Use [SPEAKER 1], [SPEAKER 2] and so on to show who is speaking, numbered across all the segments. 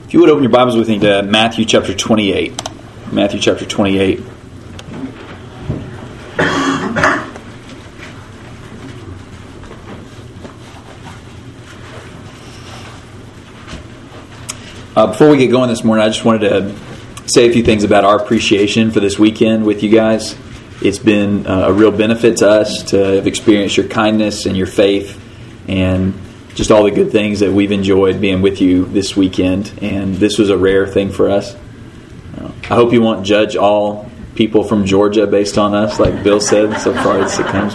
[SPEAKER 1] If you would open your Bibles with me to Matthew chapter 28. Matthew chapter 28. Before we get going this morning, I just wanted to say a few things about our appreciation for this weekend with you guys. It's been a real benefit to us to have experienced your kindness and your faith and just all the good things that we've enjoyed being with you this weekend. And this was a rare thing for us. I hope you won't judge all people from Georgia based on us, like Bill said, so far as it comes.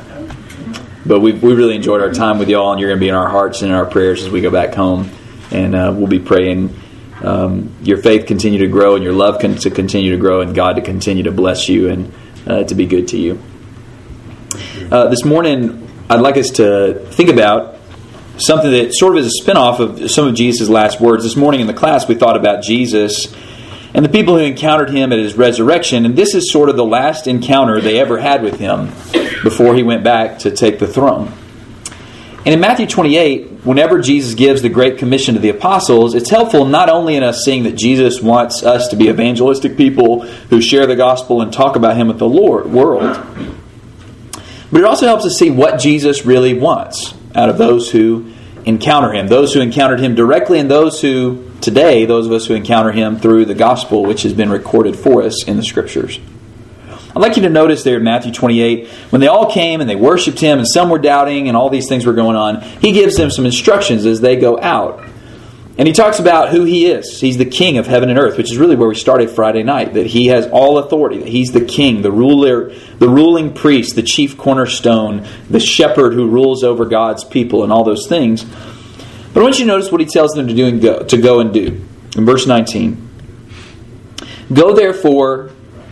[SPEAKER 1] But we really enjoyed our time with y'all, and you're going to be in our hearts and in our prayers as we go back home. And we'll be praying your faith continue to grow and your love to continue to grow and God to continue to bless you and to be good to you. This morning, I'd like us to think about something that sort of is a spin-off of some of Jesus' last words. This morning in the class, we thought about Jesus and the people who encountered him at his resurrection. And this is sort of the last encounter they ever had with him before he went back to take the throne. And in Matthew 28, whenever Jesus gives the Great Commission to the apostles, it's helpful not only in us seeing that Jesus wants us to be evangelistic people who share the gospel and talk about him with the world, but it also helps us see what Jesus really wants out of those who encounter him, those who encountered him directly, and those who, today, those of us who encounter him through the gospel, which has been recorded for us in the Scriptures. I'd like you to notice there in Matthew 28, when they all came and they worshipped him, and some were doubting, and all these things were going on, he gives them some instructions as they go out. And he talks about who he is. He's the king of heaven and earth, which is really where we started Friday night, that he has all authority, that he's the king, the ruler, the ruling priest, the chief cornerstone, the shepherd who rules over God's people, and all those things. But I want you to notice what he tells them to do and go and do. In verse 19, "Go therefore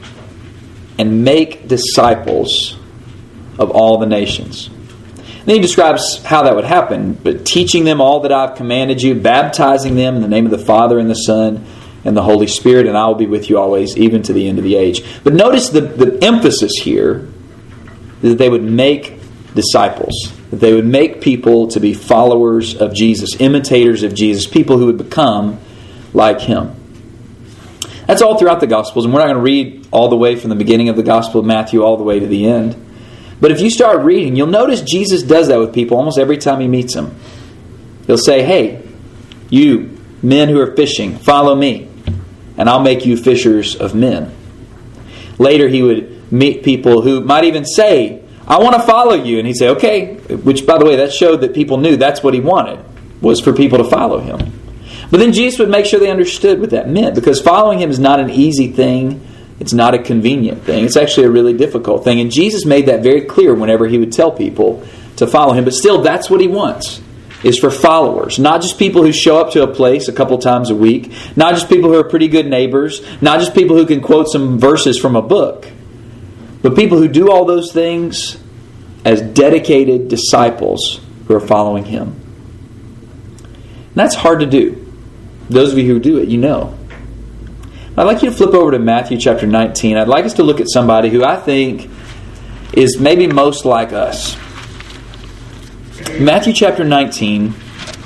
[SPEAKER 1] and make disciples of all the nations." Then he describes how that would happen, but teaching them all that I've commanded you, baptizing them in the name of the Father and the Son and the Holy Spirit, and I will be with you always, even to the end of the age. But notice the emphasis here is that they would make disciples, that they would make people to be followers of Jesus, imitators of Jesus, people who would become like him. That's all throughout the Gospels, and we're not going to read all the way from the beginning of the Gospel of Matthew all the way to the end. But if you start reading, you'll notice Jesus does that with people almost every time he meets them. He'll say, "Hey, you men who are fishing, follow me, and I'll make you fishers of men." Later he would meet people who might even say, "I want to follow you." And he'd say, "Okay," which, by the way, that showed that people knew that's what he wanted, was for people to follow him. But then Jesus would make sure they understood what that meant, because following him is not an easy thing. It's not a convenient thing. It's actually a really difficult thing. And Jesus made that very clear whenever he would tell people to follow him. But still, that's what he wants, is for followers. Not just people who show up to a place a couple times a week. Not just people who are pretty good neighbors. Not just people who can quote some verses from a book. But people who do all those things as dedicated disciples who are following him. And that's hard to do. Those of you who do it, you know. I'd like you to flip over to Matthew chapter 19. I'd like us to look at somebody who I think is maybe most like us. Matthew chapter 19,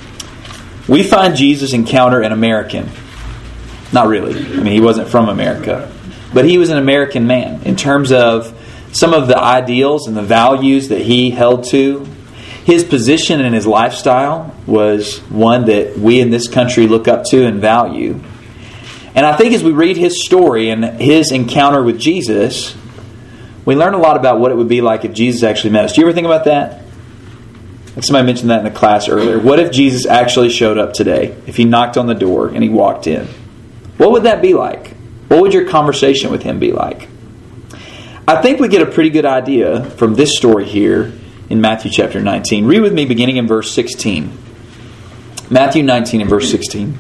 [SPEAKER 1] we find Jesus encounter an American. Not really. I mean, he wasn't from America. But he was an American man in terms of some of the ideals and the values that he held to. His position and his lifestyle was one that we in this country look up to and value. And I think as we read his story and his encounter with Jesus, we learn a lot about what it would be like if Jesus actually met us. Do you ever think about that? Like somebody mentioned that in the class earlier. What if Jesus actually showed up today? If he knocked on the door and he walked in? What would that be like? What would your conversation with him be like? I think we get a pretty good idea from this story here in Matthew chapter 19. Read with me beginning in verse 16. Matthew 19 and verse 16.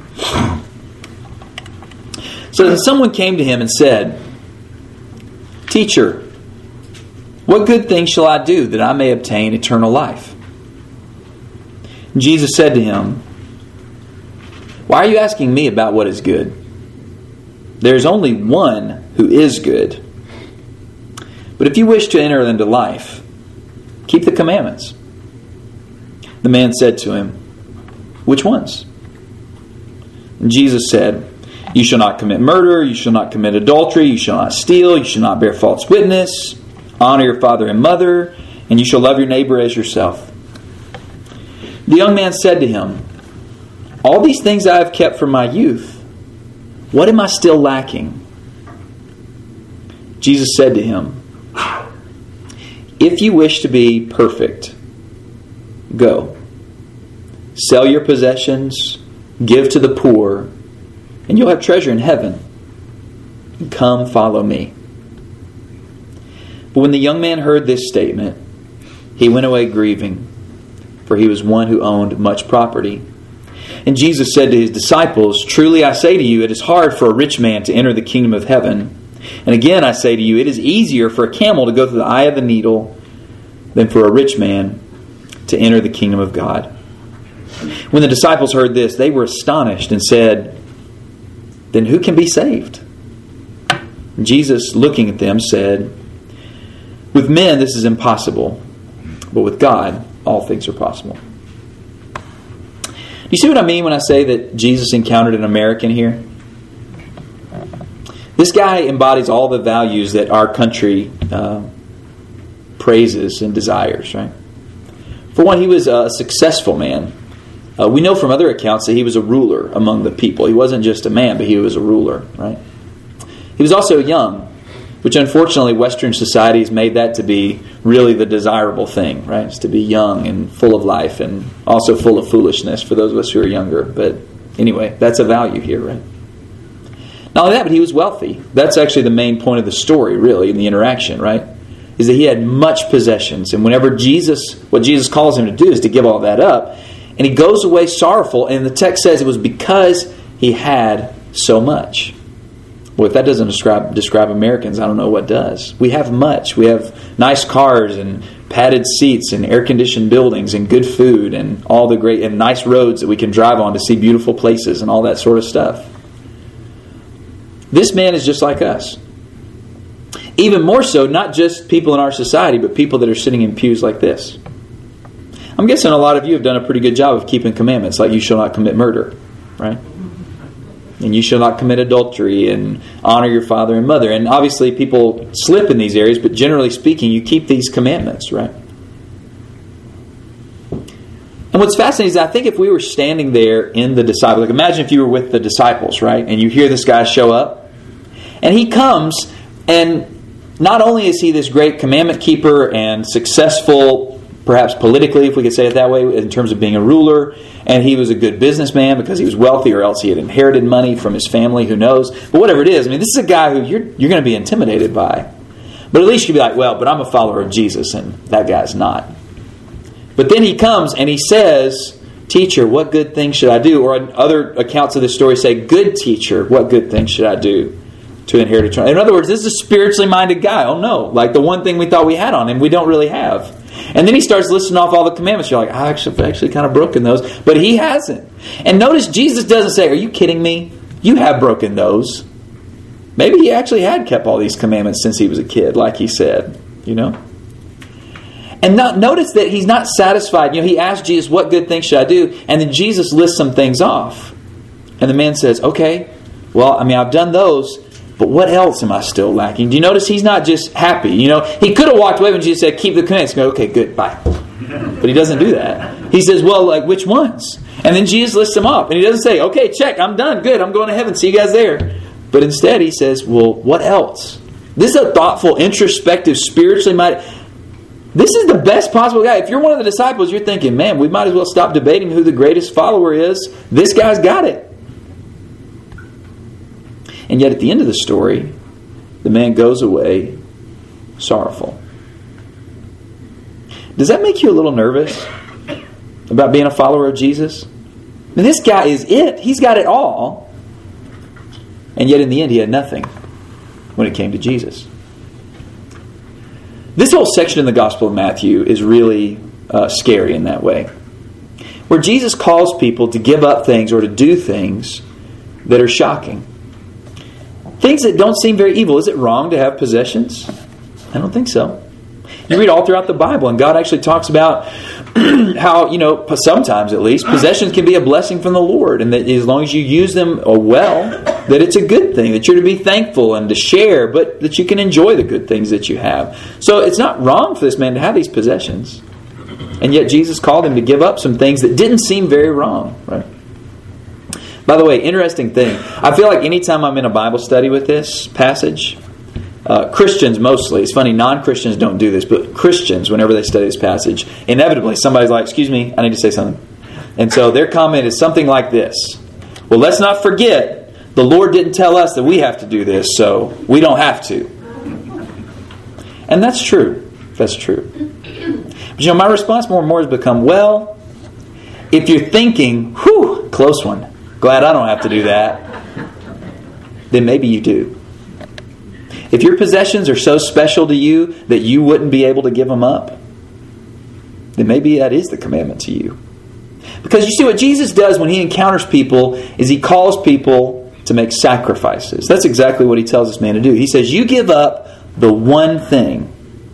[SPEAKER 1] "So then someone came to him and said, 'Teacher, what good thing shall I do that I may obtain eternal life?' And Jesus said to him, 'Why are you asking me about what is good? There is only one who is good. But if you wish to enter into life, keep the commandments.' The man said to him, 'Which ones?' And Jesus said, "You shall not commit murder, you shall not commit adultery, you shall not steal, you shall not bear false witness, honor your father and mother, and you shall love your neighbor as yourself." The young man said to him, "All these things I have kept from my youth. What am I still lacking?" Jesus said to him, "If you wish to be perfect, go. Sell your possessions, give to the poor, and you'll have treasure in heaven. And come, follow me." But when the young man heard this statement, he went away grieving, for he was one who owned much property. And Jesus said to his disciples, "Truly I say to you, it is hard for a rich man to enter the kingdom of heaven. And again I say to you, it is easier for a camel to go through the eye of the needle than for a rich man to enter the kingdom of God." When the disciples heard this, they were astonished and said, "Then who can be saved?" And Jesus, looking at them, said, "With men this is impossible, but with God all things are possible." Do you see what I mean when I say that Jesus encountered an American here? This guy embodies all the values that our country praises and desires, right? For one, he was a successful man. We know from other accounts that he was a ruler among the people. He wasn't just a man, but he was a ruler, right? He was also young, which unfortunately Western society has made that to be really the desirable thing, right? It's to be young and full of life and also full of foolishness for those of us who are younger. But anyway, that's a value here, right? Not only that, but he was wealthy. That's actually the main point of the story, really, in the interaction, right? Is that he had much possessions. And whenever what Jesus calls him to do is to give all that up. And he goes away sorrowful. And the text says it was because he had so much. Well, if that doesn't describe Americans, I don't know what does. We have much. We have nice cars and padded seats and air-conditioned buildings and good food and all the great and nice roads that we can drive on to see beautiful places and all that sort of stuff. This man is just like us. Even more so, not just people in our society, but people that are sitting in pews like this. I'm guessing a lot of you have done a pretty good job of keeping commandments, like you shall not commit murder, right? And you shall not commit adultery and honor your father and mother. And obviously people slip in these areas, but generally speaking, you keep these commandments, right? And what's fascinating is I think if we were standing there in the disciples, like imagine if you were with the disciples, right? And you hear this guy show up, and he comes, and not only is he this great commandment keeper and successful, perhaps politically, if we could say it that way, in terms of being a ruler, and he was a good businessman because he was wealthy, or else he had inherited money from his family, who knows. But whatever it is, I mean, this is a guy who you're going to be intimidated by. But at least you could be like, well, but I'm a follower of Jesus, and that guy's not. But then he comes and he says, "Teacher, what good thing should I do?" Or other accounts of this story say, "Good teacher, what good thing should I do to inherit eternal?" In other words, this is a spiritually minded guy. Oh no, like the one thing we thought we had on him, we don't really have. And then he starts listing off all the commandments. You're like, I've actually kind of broken those. But he hasn't. And notice Jesus doesn't say, "Are you kidding me? You have broken those." Maybe he actually had kept all these commandments since he was a kid, like he said, you know. And notice that he's not satisfied. You know, he asked Jesus, "What good thing should I do?" And then Jesus lists some things off. And the man says, "Okay, well, I mean, I've done those, but what else am I still lacking?" Do you notice he's not just happy? You know, he could have walked away when Jesus said, "Keep the commandments." Go, "Okay, good, bye." But he doesn't do that. He says, "Well, like which ones?" And then Jesus lists them off. And he doesn't say, "Okay, check, I'm done, good, I'm going to heaven, see you guys there." But instead he says, "Well, what else?" This is a thoughtful, introspective, spiritually minded. This is the best possible guy. If you're one of the disciples, you're thinking, man, we might as well stop debating who the greatest follower is. This guy's got it. And yet at the end of the story, the man goes away sorrowful. Does that make you a little nervous about being a follower of Jesus? I mean, this guy is it. He's got it all. And yet in the end, he had nothing when it came to Jesus. This whole section in the Gospel of Matthew is really scary in that way. Where Jesus calls people to give up things or to do things that are shocking. Things that don't seem very evil. Is it wrong to have possessions? I don't think so. You read all throughout the Bible, and God actually talks about how, sometimes at least, possessions can be a blessing from the Lord, and that as long as you use them well, that it's a good thing, that you're to be thankful and to share, but that you can enjoy the good things that you have. So it's not wrong for this man to have these possessions. And yet Jesus called him to give up some things that didn't seem very wrong, right? By the way, interesting thing. I feel like anytime I'm in a Bible study with this passage, Christians mostly, it's funny, non-Christians don't do this, but Christians, whenever they study this passage, inevitably somebody's like, excuse me, I need to say something. And so their comment is something like this. Well, let's not forget, the Lord didn't tell us that we have to do this, so we don't have to. And that's true. That's true. But my response more and more has become, well, if you're thinking, whew, close one, glad I don't have to do that, then maybe you do. If your possessions are so special to you that you wouldn't be able to give them up, then maybe that is the commandment to you. Because you see, what Jesus does when He encounters people is He calls people to make sacrifices. That's exactly what He tells this man to do. He says, you give up the one thing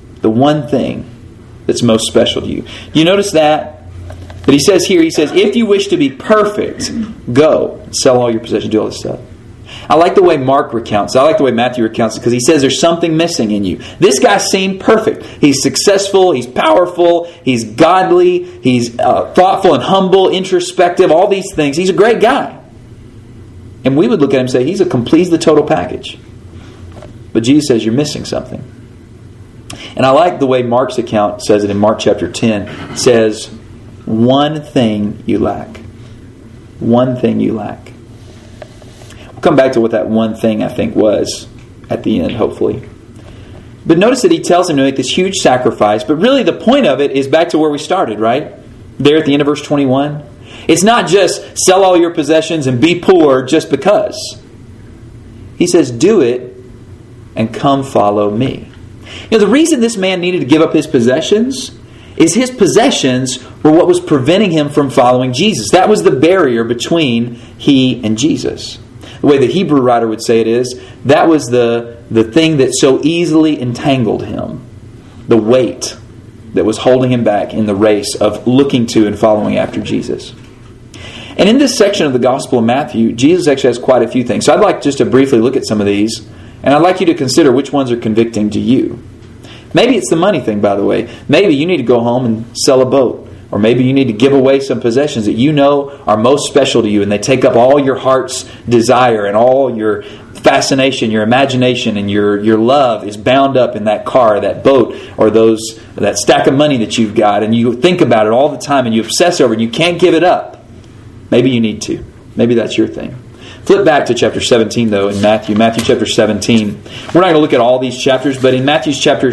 [SPEAKER 1] that's most special to you. Do you notice that? But He says here, He says, if you wish to be perfect, go, sell all your possessions, do all this stuff. I like the way Mark recounts it. I like the way Matthew recounts it because he says there's something missing in you. This guy seemed perfect. He's successful. He's powerful. He's godly. He's thoughtful and humble, introspective, all these things. He's a great guy. And we would look at him and say, he's the total package. But Jesus says you're missing something. And I like the way Mark's account says it in Mark chapter 10. It says, one thing you lack. One thing you lack. Come back to what that one thing I think was at the end, hopefully. But notice that He tells him to make this huge sacrifice, but really the point of it is back to where we started, right? There at the end of verse 21. It's not just sell all your possessions and be poor just because. He says, do it and come follow me. The reason this man needed to give up his possessions is his possessions were what was preventing him from following Jesus. That was the barrier between he and Jesus. The way the Hebrew writer would say it is, that was the thing that so easily entangled him. The weight that was holding him back in the race of looking to and following after Jesus. And in this section of the Gospel of Matthew, Jesus actually has quite a few things. So I'd like just to briefly look at some of these, and I'd like you to consider which ones are convicting to you. Maybe it's the money thing, by the way. Maybe you need to go home and sell a boat. Or maybe you need to give away some possessions that you know are most special to you and they take up all your heart's desire and all your fascination, your imagination, and your love is bound up in that car, that boat, or that stack of money that you've got, and you think about it all the time and you obsess over it and you can't give it up. Maybe you need to. Maybe that's your thing. Flip back to chapter 17, though, in Matthew chapter 17. We're not going to look at all these chapters, but in Matthew's chapter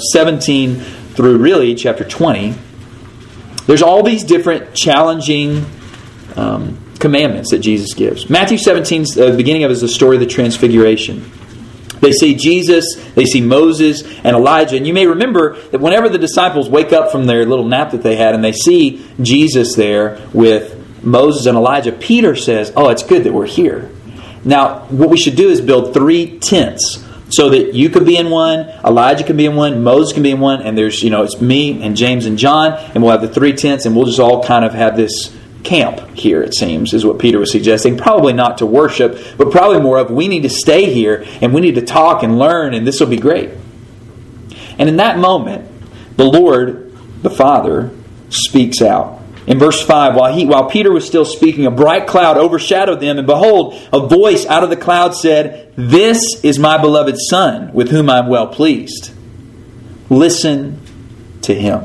[SPEAKER 1] 17 through really chapter 20, there's all these different challenging commandments that Jesus gives. Matthew 17, the beginning of it is the story of the Transfiguration. They see Jesus, they see Moses and Elijah. And you may remember that whenever the disciples wake up from their little nap that they had and they see Jesus there with Moses and Elijah, Peter says, oh, it's good that we're here. Now, what we should do is build 3 tents so that you could be in one, Elijah can be in one, Moses can be in one, and there's, it's me and James and John, and we'll have the 3 tents, and we'll just all kind of have this camp here, it seems, is what Peter was suggesting. Probably not to worship, but probably more of we need to stay here, and we need to talk and learn, and this will be great. And in that moment, the Lord, the Father, speaks out. In verse 5, while Peter was still speaking, a bright cloud overshadowed them, and behold, a voice out of the cloud said, "This is my beloved Son, with whom I am well pleased. Listen to Him."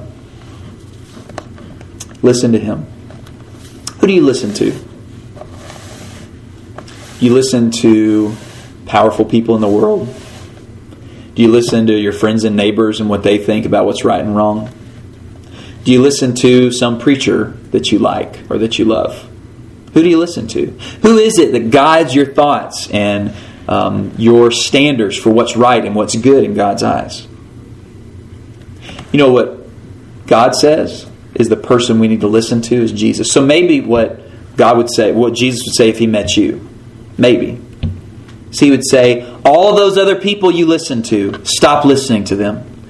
[SPEAKER 1] Listen to Him. Who do you listen to? Do you listen to powerful people in the world? Do you listen to your friends and neighbors and what they think about what's right and wrong? Do you listen to some preacher that you like or that you love? Who do you listen to? Who is it that guides your thoughts and your standards for what's right and what's good in God's eyes? You know what God says is the person we need to listen to is Jesus. So maybe what God would say, what Jesus would say if He met you, maybe. So He would say, all of those other people you listen to, stop listening to them.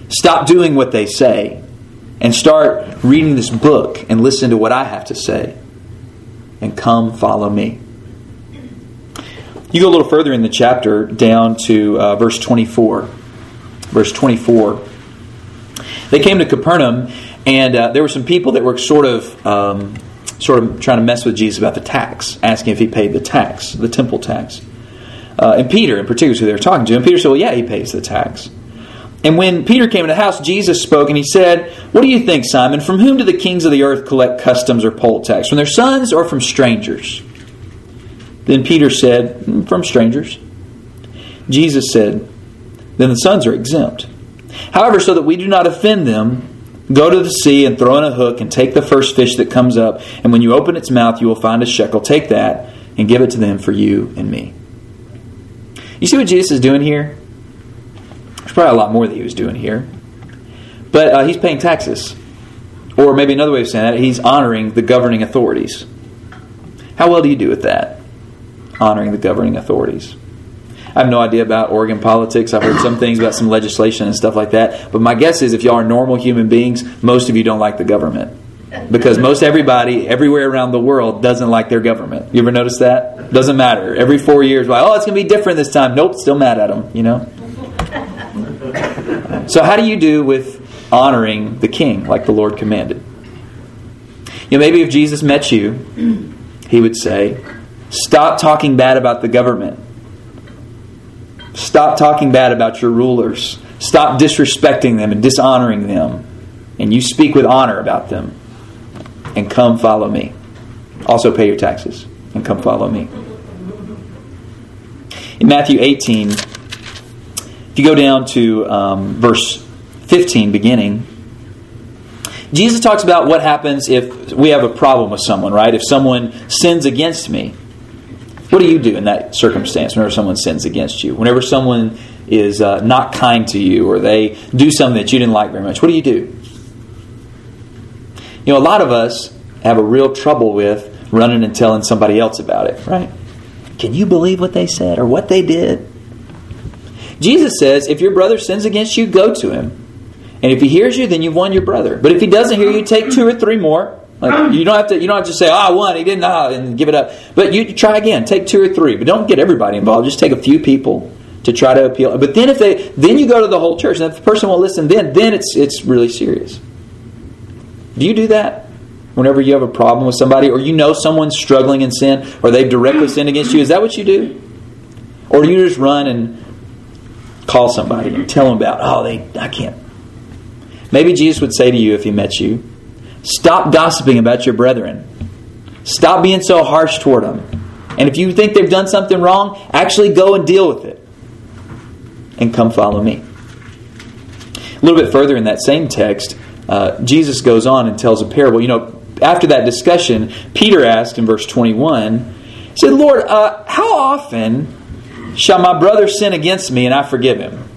[SPEAKER 1] Stop doing what they say and start reading this book and listen to what I have to say. And come follow me. You go a little further in the chapter down to verse 24. Verse 24. They came to Capernaum, and there were some people that were sort of trying to mess with Jesus about the tax, asking if he paid the tax, the temple tax. And Peter, in particular, who they were talking to, and Peter said, well, yeah, he pays the tax. And when Peter came into the house, Jesus spoke, and he said, what do you think, Simon? From whom do the kings of the earth collect customs or poll tax? From their sons or from strangers? Then Peter said, from strangers. Jesus said, then the sons are exempt. However, so that we do not offend them, go to the sea and throw in a hook and take the first fish that comes up. And when you open its mouth, you will find a shekel. Take that and give it to them for you and me. You see what Jesus is doing here? There's probably a lot more that he was doing here. But he's paying taxes. Or maybe another way of saying that, he's honoring the governing authorities. How well do you do with that? Honoring the governing authorities. I have no idea about Oregon politics. I've heard some things about some legislation and stuff like that. But my guess is if y'all are normal human beings, most of you don't like the government. Because most everybody, everywhere around the world, doesn't like their government. You ever notice that? Doesn't matter. Every 4 years, like, it's going to be different this time. Nope, still mad at them, you know? So how do you do with honoring the king like the Lord commanded? You know, maybe if Jesus met you, he would say, stop talking bad about the government. Stop talking bad about your rulers. Stop disrespecting them and dishonoring them. And you speak with honor about them. And come follow me. Also pay your taxes. And come follow me. In Matthew 18, if you go down to verse 15 beginning, Jesus talks about what happens if we have a problem with someone, right? If someone sins against me. What do you do in that circumstance whenever someone sins against you? Whenever someone is not kind to you or they do something that you didn't like very much, what do you do? You know, a lot of us have a real trouble with running and telling somebody else about it, right? Can you believe what they said or what they did? Jesus says, if your brother sins against you, go to him. And if he hears you, then you've won your brother. But if he doesn't hear you, take 2 or 3 more. Like, you don't have to say, I won, he didn't, and give it up. But you try again, take 2 or 3. But don't get everybody involved. Just take a few people to try to appeal. But then then you go to the whole church. And if the person won't listen, then it's really serious. Do you do that? Whenever you have a problem with somebody, or you know someone's struggling in sin, or they've directly sinned against you, is that what you do? Or do you just run and call somebody and tell them about, I can't. Maybe Jesus would say to you if he met you, stop gossiping about your brethren. Stop being so harsh toward them. And if you think they've done something wrong, actually go and deal with it. And come follow me. A little bit further in that same text, Jesus goes on and tells a parable. You know, after that discussion, Peter asked in verse 21, he said, Lord, how often shall my brother sin against me and I forgive him?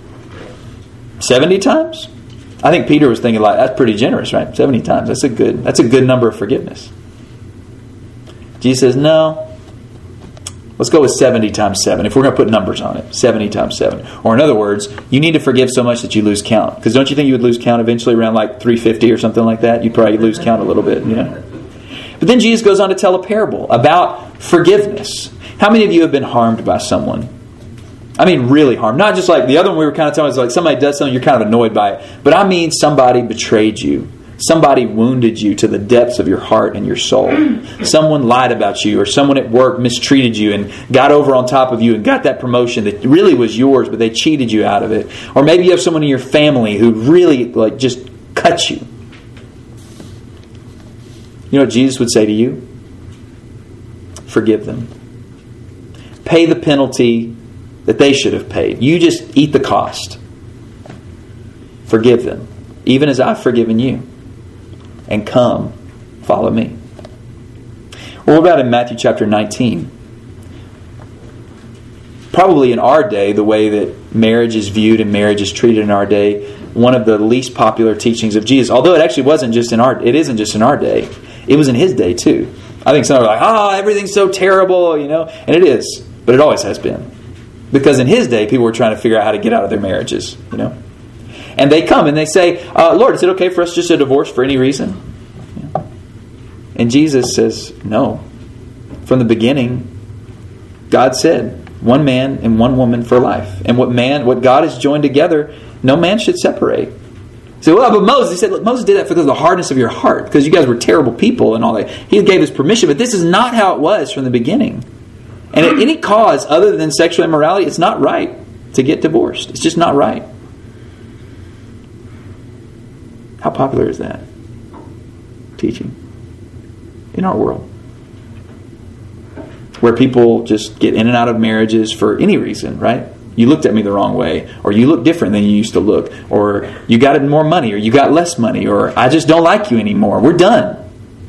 [SPEAKER 1] 70 times? I think Peter was thinking, like, that's pretty generous, right? 70 times. That's a good number of forgiveness. Jesus says, no. Let's go with 70 times 7. If we're going to put numbers on it, 70 times 7. Or in other words, you need to forgive so much that you lose count. Because don't you think you would lose count eventually around like 350 or something like that? You'd probably lose count a little bit, you know. But then Jesus goes on to tell a parable about forgiveness. How many of you have been harmed by someone? I mean, really harmed. Not just like the other one we were kind of talking about, like somebody does something, you're kind of annoyed by it. But I mean somebody betrayed you. Somebody wounded you to the depths of your heart and your soul. Someone lied about you, or someone at work mistreated you and got over on top of you and got that promotion that really was yours, but they cheated you out of it. Or maybe you have someone in your family who really just cut you. You know what Jesus would say to you? Forgive them. Pay the penalty that they should have paid. You just eat the cost. Forgive them, even as I've forgiven you. And come, follow me. Well, what about in Matthew chapter 19? Probably in our day, the way that marriage is viewed and marriage is treated in our day, one of the least popular teachings of Jesus. Although it actually isn't just in our day. It was in his day too. I think some are like, everything's so terrible, you know. And it is, but it always has been. Because in his day, people were trying to figure out how to get out of their marriages, you know. And they come and they say, Lord, is it okay for us just to divorce for any reason? And Jesus says, no. From the beginning, God said, one man and one woman for life. And what God has joined together, no man should separate. So, well, but Moses, he said, look, Moses did that because of the hardness of your heart, because you guys were terrible people and all that. He gave us permission, but this is not how it was from the beginning. And at any cause other than sexual immorality, it's not right to get divorced. It's just not right. How popular is that teaching in our world? Where people just get in and out of marriages for any reason, right? You looked at me the wrong way, or you look different than you used to look, or you got more money, or you got less money, or I just don't like you anymore. We're done.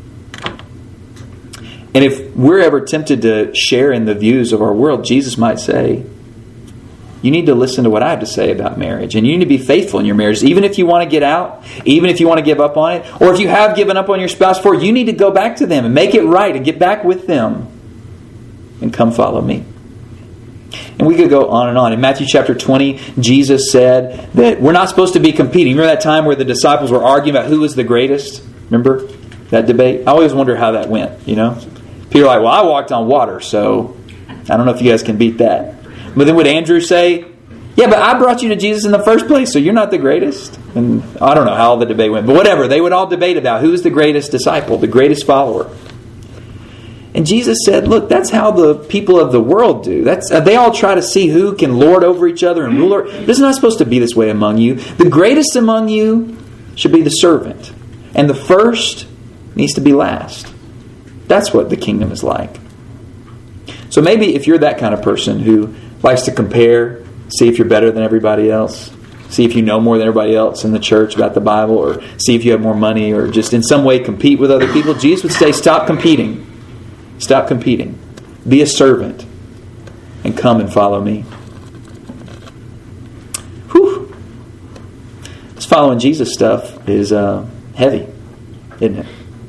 [SPEAKER 1] And if we're ever tempted to share in the views of our world, Jesus might say, you need to listen to what I have to say about marriage, and you need to be faithful in your marriage. Even if you want to get out, even if you want to give up on it, or if you have given up on your spouse before, you need to go back to them and make it right and get back with them and come follow me. And we could go on and on. In Matthew chapter 20, Jesus said that we're not supposed to be competing. Remember that time where the disciples were arguing about who was the greatest? Remember that debate? I always wonder how that went, you know? People are like, well, I walked on water, so I don't know if you guys can beat that. But then would Andrew say, yeah, but I brought you to Jesus in the first place, so you're not the greatest? And I don't know how the debate went. But whatever, they would all debate about who's the greatest disciple, the greatest follower. And Jesus said, look, that's how the people of the world do. They all try to see who can lord over each other and rule over. It's not supposed to be this way among you. The greatest among you should be the servant. And the first needs to be last. That's what the kingdom is like. So maybe if you're that kind of person who likes to compare, see if you're better than everybody else, see if you know more than everybody else in the church about the Bible, or see if you have more money, or just in some way compete with other people, Jesus would say, stop competing. Stop competing. Be a servant and come and follow me. Whew. This following Jesus stuff is heavy, isn't it?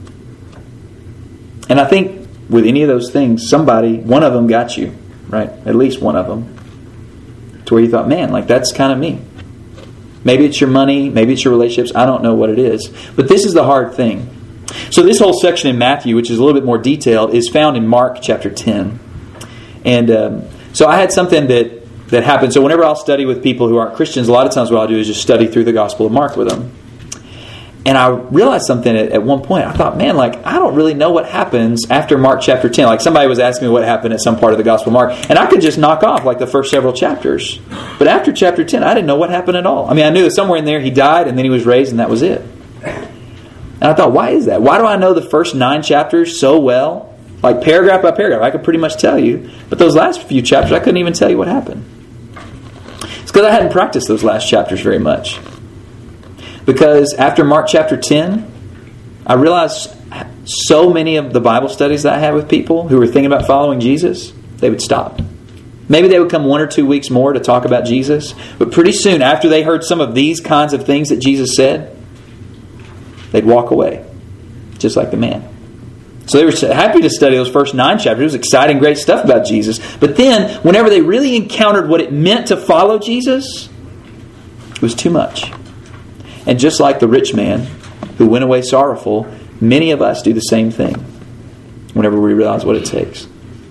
[SPEAKER 1] And I think with any of those things, one of them got you, right? At least one of them. To where you thought, man, like that's kind of me. Maybe it's your money, maybe it's your relationships, I don't know what it is. But this is the hard thing. So this whole section in Matthew, which is a little bit more detailed, is found in Mark chapter 10. And so I had something that happened. So whenever I'll study with people who aren't Christians, a lot of times what I'll do is just study through the Gospel of Mark with them. And I realized something at one point. I thought, man, like I don't really know what happens after Mark chapter 10. Like somebody was asking me what happened at some part of the Gospel of Mark. And I could just knock off like the first several chapters. But after chapter 10, I didn't know what happened at all. I mean, I knew that somewhere in there he died and then he was raised and that was it. And I thought, why is that? Why do I know the first 9 chapters so well? Like paragraph by paragraph, I could pretty much tell you. But those last few chapters, I couldn't even tell you what happened. It's because I hadn't practiced those last chapters very much. Because after Mark chapter 10, I realized so many of the Bible studies that I had with people who were thinking about following Jesus, they would stop. Maybe they would come 1 or 2 weeks more to talk about Jesus. But pretty soon, after they heard some of these kinds of things that Jesus said, they'd walk away, just like the man. So they were happy to study those first 9 chapters. It was exciting, great stuff about Jesus. But then, whenever they really encountered what it meant to follow Jesus, it was too much. And just like the rich man who went away sorrowful, many of us do the same thing whenever we realize what it takes.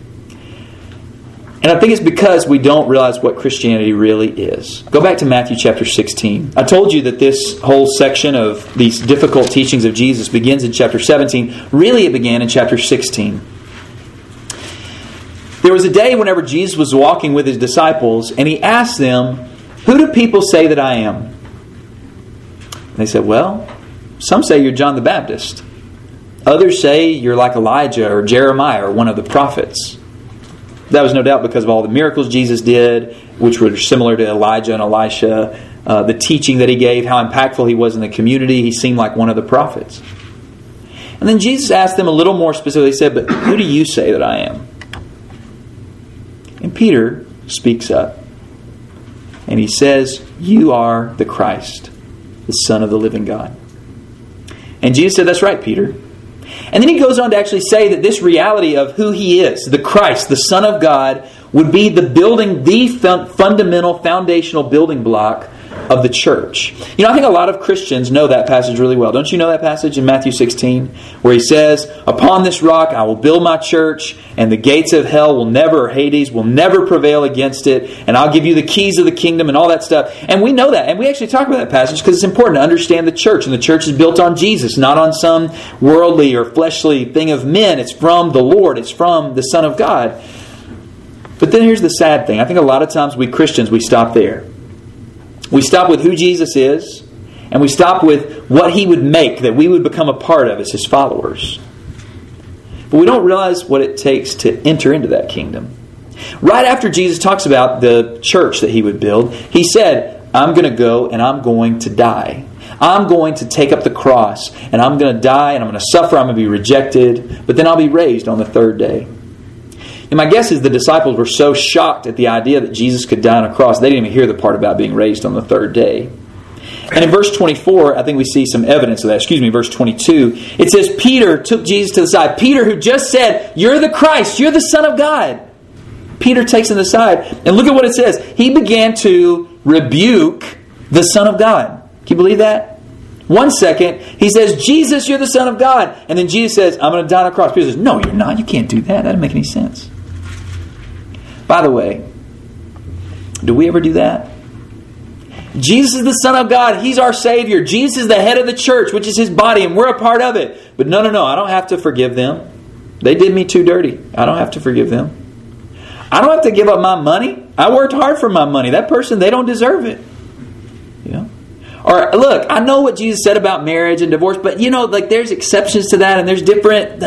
[SPEAKER 1] And I think it's because we don't realize what Christianity really is. Go back to Matthew chapter 16. I told you that this whole section of these difficult teachings of Jesus begins in chapter 17. Really, it began in chapter 16. There was a day whenever Jesus was walking with his disciples, and he asked them, "Who do people say that I am?" And they said, "Well, some say you're John the Baptist. Others say you're like Elijah or Jeremiah or one of the prophets." That was no doubt because of all the miracles Jesus did, which were similar to Elijah and Elisha, the teaching that he gave, how impactful he was in the community. He seemed like one of the prophets. And then Jesus asked them a little more specifically. He said, "But who do you say that I am?" And Peter speaks up. And he says, "You are the Christ, the Son of the living God." And Jesus said, "That's right, Peter." And then he goes on to actually say that this reality of who he is, the Christ, the Son of God, would be the fundamental, foundational building block of the church. You know, I think a lot of Christians know that passage really well. Don't you know that passage in Matthew 16 where he says, "Upon this rock I will build my church, and the gates of hell will never, or Hades, will never prevail against it, and I'll give you the keys of the kingdom," and all that stuff. And we know that. And we actually talk about that passage because it's important to understand the church. And the church is built on Jesus, not on some worldly or fleshly thing of men. It's from the Lord. It's from the Son of God. But then here's the sad thing. I think a lot of times we Christians, we stop there. We stop with who Jesus is, and we stop with what He would make that we would become a part of as His followers. But we don't realize what it takes to enter into that kingdom. Right after Jesus talks about the church that He would build, He said, "I'm going to go and I'm going to die. I'm going to take up the cross, and I'm going to die, and I'm going to suffer, I'm going to be rejected, but then I'll be raised on the third day." And my guess is the disciples were so shocked at the idea that Jesus could die on a cross, they didn't even hear the part about being raised on the third day. And in verse 24, I think we see some evidence of that. Verse 22, it says, Peter took Jesus to the side. Peter, who just said, "You're the Christ, you're the Son of God." Peter takes him aside, and look at what it says. He began to rebuke the Son of God. Can you believe that? 1 second, he says, "Jesus, you're the Son of God." And then Jesus says, "I'm going to die on a cross." Peter says, "No, you're not. You can't do that. That doesn't make any sense." By the way, do we ever do that? Jesus is the Son of God. He's our Savior. Jesus is the head of the church, which is His body, and we're a part of it. But no, I don't have to forgive them. They did me too dirty. I don't have to forgive them. I don't have to give up my money. I worked hard for my money. That person, they don't deserve it. You know? Or look, I know what Jesus said about marriage and divorce, but there's exceptions to that, and there's different,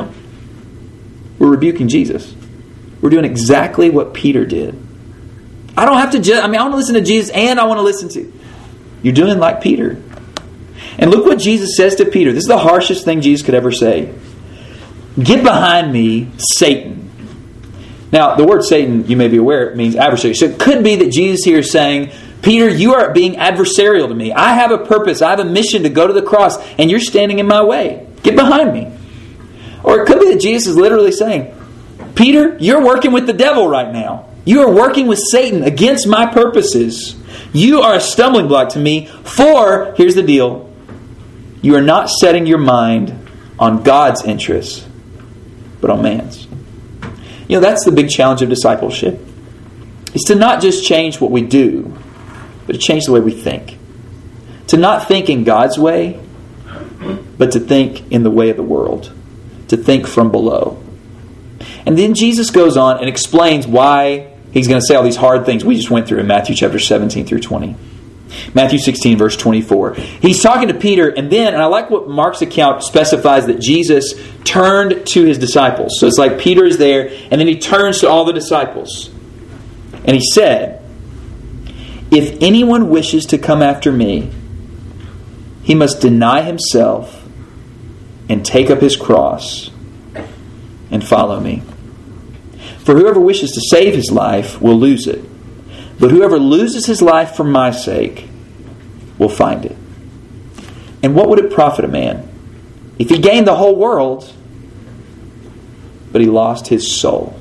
[SPEAKER 1] We're rebuking Jesus. We're doing exactly what Peter did. I don't have to I want to listen to Jesus, and I want to listen to... You're doing like Peter. And look what Jesus says to Peter. This is the harshest thing Jesus could ever say. "Get behind me, Satan." Now, the word Satan, you may be aware, it means adversary. So it could be that Jesus here is saying, "Peter, you are being adversarial to me. I have a purpose. I have a mission to go to the cross, and you're standing in my way. Get behind me." Or it could be that Jesus is literally saying, "Peter, you're working with the devil right now. You are working with Satan against my purposes. You are a stumbling block to me, for," here's the deal, "you are not setting your mind on God's interests, but on man's." That's the big challenge of discipleship. It's to not just change what we do, but to change the way we think. To not think in God's way, but to think in the way of the world. To think from below. And then Jesus goes on and explains why He's going to say all these hard things we just went through in Matthew chapter 17 through 20. Matthew 16, verse 24. He's talking to Peter, and I like what Mark's account specifies that Jesus turned to His disciples. So it's like Peter is there, and then He turns to all the disciples. And He said, "If anyone wishes to come after me, he must deny himself and take up his cross and follow me. For whoever wishes to save his life will lose it. But whoever loses his life for my sake will find it. And what would it profit a man if he gained the whole world, but he lost his soul?"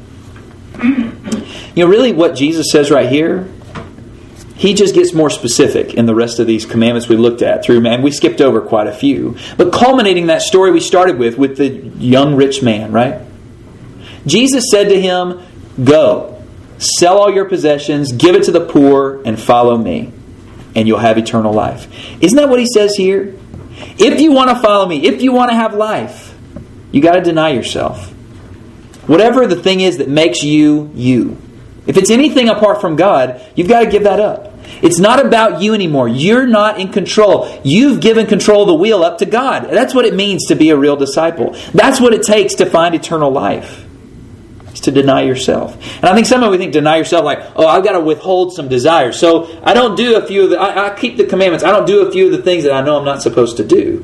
[SPEAKER 1] Really what Jesus says right here, He just gets more specific in the rest of these commandments we looked at through, and we skipped over quite a few. But culminating that story we started with the young rich man, right? Jesus said to him, "Go, sell all your possessions, give it to the poor, and follow me, and you'll have eternal life." Isn't that what He says here? If you want to follow me, if you want to have life, you got to deny yourself. Whatever the thing is that makes you, you. If it's anything apart from God, you've got to give that up. It's not about you anymore. You're not in control. You've given control of the wheel up to God. That's what it means to be a real disciple. That's what it takes to find eternal life. It's to deny yourself. And I think sometimes we think deny yourself like, oh, I've got to withhold some desires. So I don't do a few of the... I keep the commandments. I don't do a few of the things that I know I'm not supposed to do.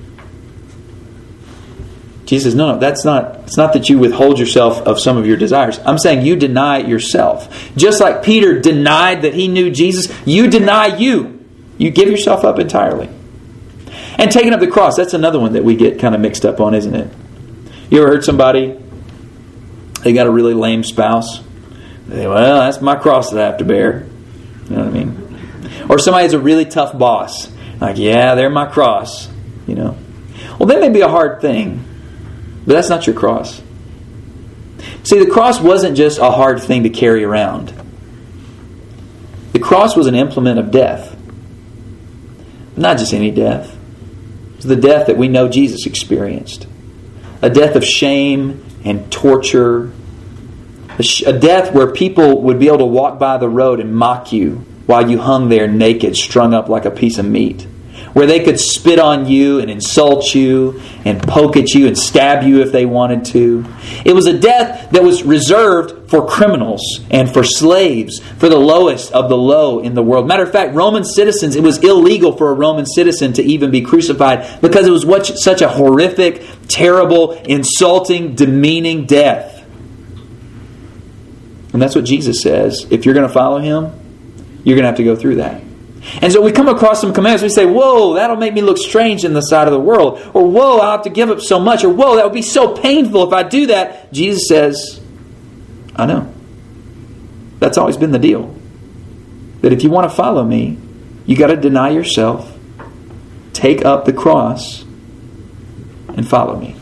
[SPEAKER 1] Jesus says, no, that's not. It's not that you withhold yourself of some of your desires. I'm saying you deny yourself. Just like Peter denied that he knew Jesus, you deny you. You give yourself up entirely. And taking up the cross, that's another one that we get kind of mixed up on, isn't it? You ever heard somebody, they got a really lame spouse? They say, well, that's my cross that I have to bear. You know what I mean? Or somebody has a really tough boss. Like, yeah, they're my cross. Well, that may be a hard thing, but that's not your cross. See, the cross wasn't just a hard thing to carry around. The cross was an implement of death. Not just any death. It was the death that we know Jesus experienced. A death of shame and torture. A death where people would be able to walk by the road and mock you while you hung there naked, strung up like a piece of meat. Where they could spit on you and insult you and poke at you and stab you if they wanted to. It was a death that was reserved for criminals and for slaves, for the lowest of the low in the world. Matter of fact, Roman citizens, it was illegal for a Roman citizen to even be crucified because it was such a horrific, terrible, insulting, demeaning death. And that's what Jesus says. If you're going to follow Him, you're going to have to go through that. And so we come across some commands. We say, whoa, that'll make me look strange in the sight of the world. Or, whoa, I'll have to give up so much. Or, whoa, that would be so painful if I do that. Jesus says, I know. That's always been the deal. That if you want to follow me, you got to deny yourself, take up the cross, and follow me.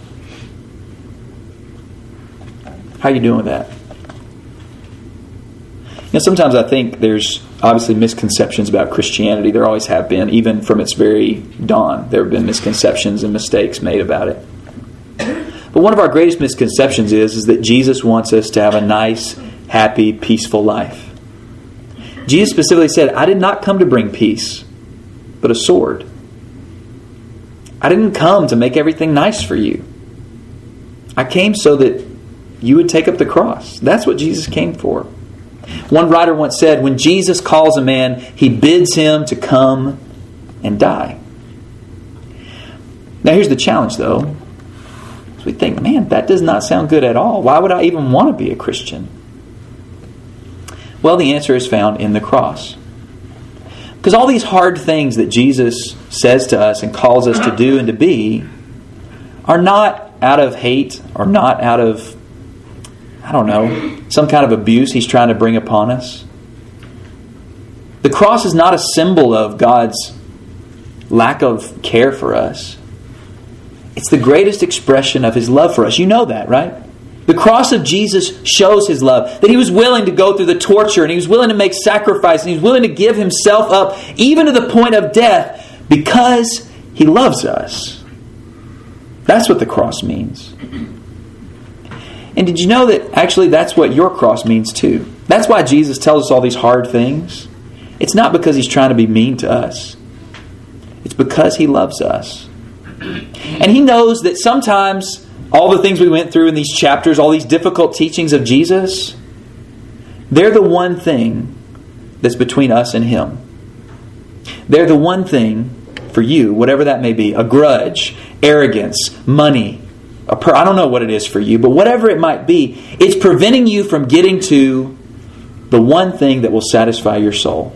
[SPEAKER 1] How are you doing with that? Sometimes I think there's obviously misconceptions about Christianity. There always have been, even from its very dawn. There have been misconceptions and mistakes made about it. But one of our greatest misconceptions is that Jesus wants us to have a nice, happy, peaceful life. Jesus specifically said, I did not come to bring peace, but a sword. I didn't come to make everything nice for you. I came so that you would take up the cross. That's what Jesus came for. One writer once said, when Jesus calls a man, He bids him to come and die. Now here's the challenge though. We think, man, that does not sound good at all. Why would I even want to be a Christian? Well, the answer is found in the cross. Because all these hard things that Jesus says to us and calls us to do and to be are not out of hate or not out of, some kind of abuse He's trying to bring upon us. The cross is not a symbol of God's lack of care for us. It's the greatest expression of His love for us. You know that, right? The cross of Jesus shows His love. That He was willing to go through the torture and He was willing to make sacrifice and He was willing to give Himself up even to the point of death because He loves us. That's what the cross means. And did you know that actually that's what your cross means too? That's why Jesus tells us all these hard things. It's not because He's trying to be mean to us. It's because He loves us. And He knows that sometimes all the things we went through in these chapters, all these difficult teachings of Jesus, they're the one thing that's between us and Him. They're the one thing for you, whatever that may be, a grudge, arrogance, money, I don't know what it is for you, but whatever it might be, it's preventing you from getting to the one thing that will satisfy your soul.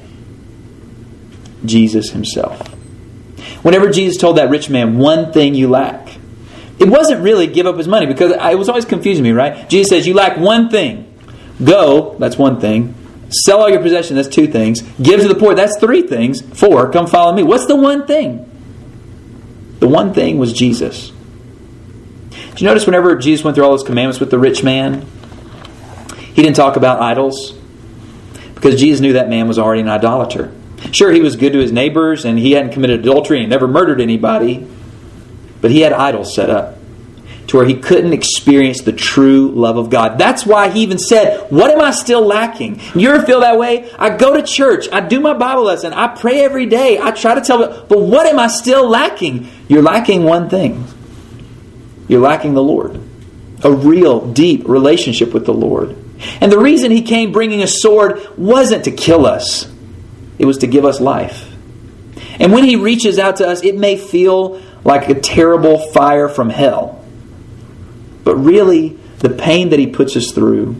[SPEAKER 1] Jesus Himself. Whenever Jesus told that rich man, one thing you lack, it wasn't really give up his money, because it was always confusing me, right? Jesus says, you lack one thing. Go, that's one thing. Sell all your possessions, that's two things. Give to the poor, that's three things. 4, come follow me. What's the one thing? The one thing was Jesus. Did you notice whenever Jesus went through all His commandments with the rich man, He didn't talk about idols? Because Jesus knew that man was already an idolater. Sure, he was good to his neighbors and he hadn't committed adultery and he never murdered anybody, but he had idols set up to where he couldn't experience the true love of God. That's why He even said, what am I still lacking? You ever feel that way? I go to church, I do my Bible lesson, I pray every day, I try to tell them, but what am I still lacking? You're lacking one thing. You're lacking the Lord. A real, deep relationship with the Lord. And the reason He came bringing a sword wasn't to kill us. It was to give us life. And when He reaches out to us, it may feel like a terrible fire from hell. But really, the pain that He puts us through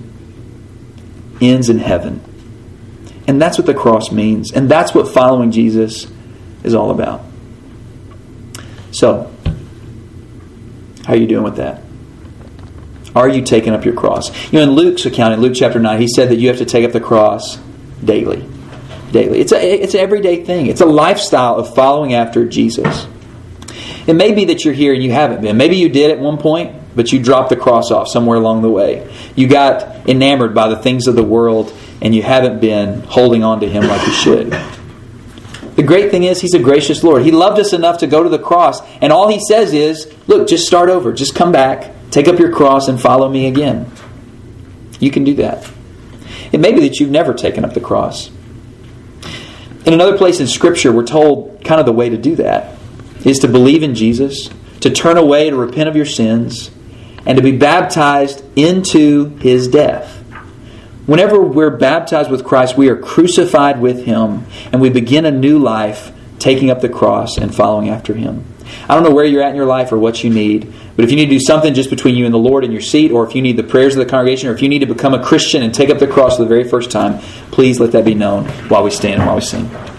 [SPEAKER 1] ends in heaven. And that's what the cross means. And that's what following Jesus is all about. So, how are you doing with that? Are you taking up your cross? In Luke's account, in Luke chapter 9, he said that you have to take up the cross daily. daily. It's an everyday thing. It's a lifestyle of following after Jesus. It may be that you're here and you haven't been. Maybe you did at one point, but you dropped the cross off somewhere along the way. You got enamored by the things of the world and you haven't been holding on to Him like you should. The great thing is He's a gracious Lord. He loved us enough to go to the cross, and all He says is, look, just start over. Just come back, take up your cross, and follow me again. You can do that. It may be that you've never taken up the cross. In another place in Scripture, we're told kind of the way to do that is to believe in Jesus, to turn away, to repent of your sins, and to be baptized into His death. Whenever we're baptized with Christ, we are crucified with Him, and we begin a new life taking up the cross and following after Him. I don't know where you're at in your life or what you need, but if you need to do something just between you and the Lord in your seat, or if you need the prayers of the congregation, or if you need to become a Christian and take up the cross for the very first time, please let that be known while we stand and while we sing.